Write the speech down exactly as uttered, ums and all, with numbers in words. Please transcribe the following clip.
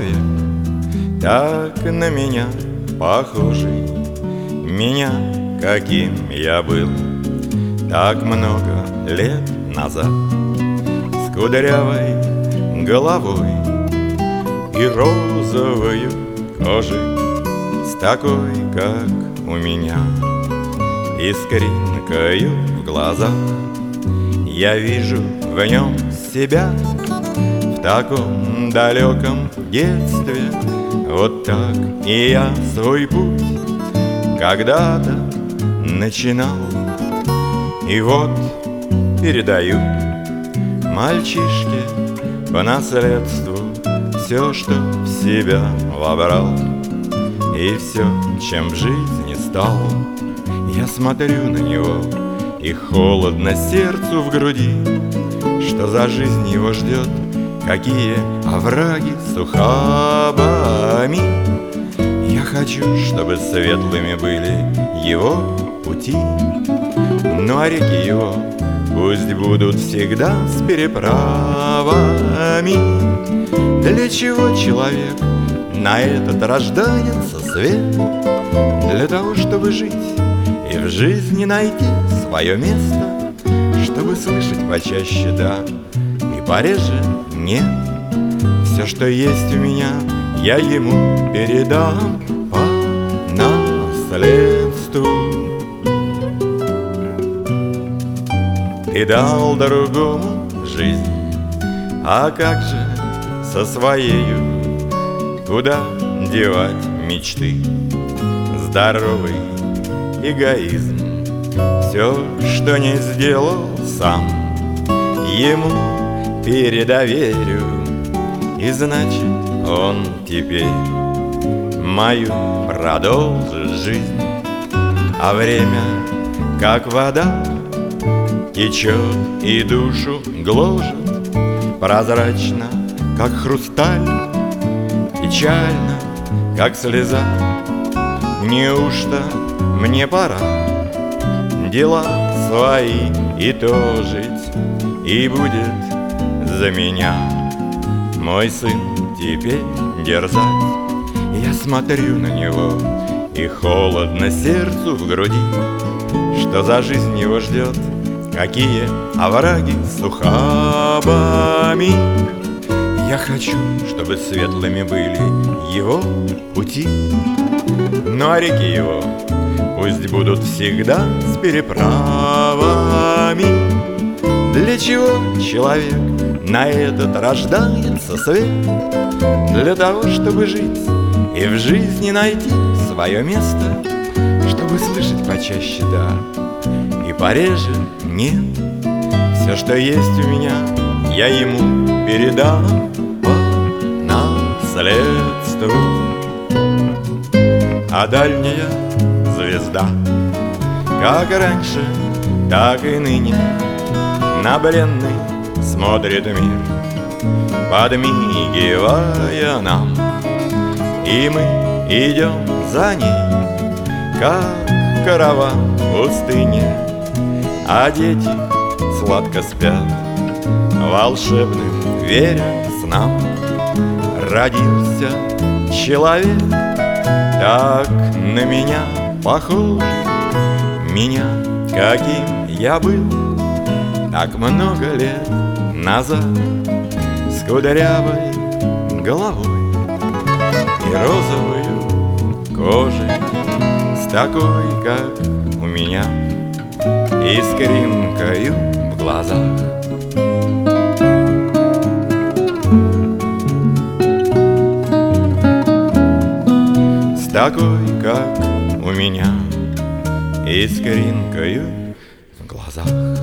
человек, так на меня похожий, меня, каким я был так много лет назад, с кудрявой головой и розовой кожей, с такой, как у меня, искринкою в глазах. Я вижу в нем себя в таком далеком детстве. Вот так и я свой путь когда-то начинал. И вот передаю мальчишке по наследству все, что в себя вобрал, и все, чем в жизни стал. Я смотрю на него, и холодно сердцу в груди. Что за жизнь его ждет, какие овраги с ухабами. Я хочу, чтобы светлыми были его пути, ну а реки его пусть будут всегда с переправами. Для чего человек на этот рождается свет? Для того, чтобы жить и в жизни найти свое место, чтобы слышать почаще «да» и пореже «нет». Все, что есть у меня, я ему передам по наследству. Ты дал другому жизнь, а как же со своею? Куда девать мечты? Здоровый эгоизм. Все, что не сделал сам, ему передоверю. И значит, он теперь мою продолжит жизнь. А время, как вода, течет и душу гложет, прозрачно, как хрусталь, печально, как слеза. Неужто мне пора дела свои итожить, и будет за меня мой сын теперь дерзать? Я смотрю на него, и холодно сердцу в груди. Что за жизнь его ждет, какие овраги с ухабами. Я хочу, чтобы светлыми были его пути, ну а реки его пусть будут всегда с переправами. Для чего человек на этот рождается свет? Для того, чтобы жить и в жизни найти свое место, чтобы слышать почаще «да» и пореже «нет». Все, что есть у меня, я ему передам по наследству. А дальняя звезда, как раньше, так и ныне, на бренный смотрит мир, подмигивая нам. И мы идем за ней, как караван в пустыне, а дети сладко спят, волшебным веря снам. Родился человек, так на меня похожий, меня, каким я был так много лет назад, с кудрявой головой и розовой кожей, с такой, как у меня, искринкою в глазах. С такой, как у меня, искринкою в глазах.